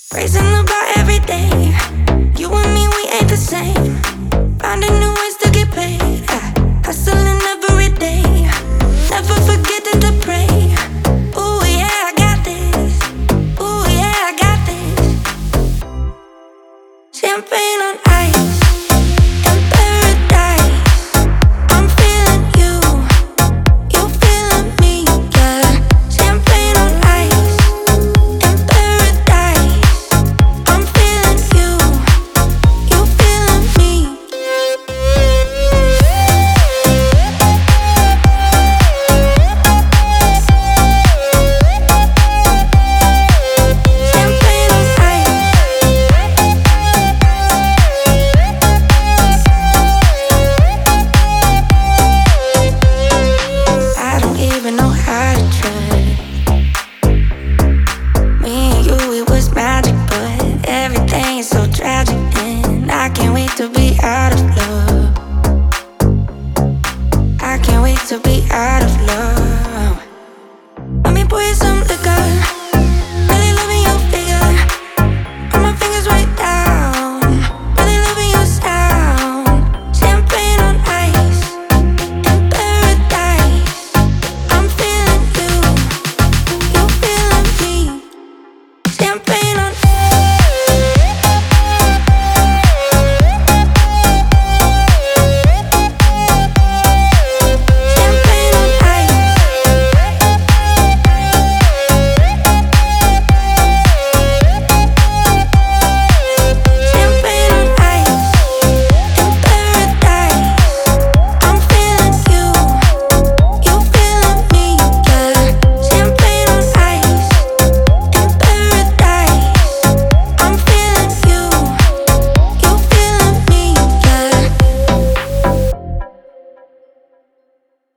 Raising the bar every day. You and me, we ain't the same. Finding new ways to get paid. Hustling every day. Never forgetting to pray. Ooh, yeah, I got this. Ooh, yeah, I got this. Champagne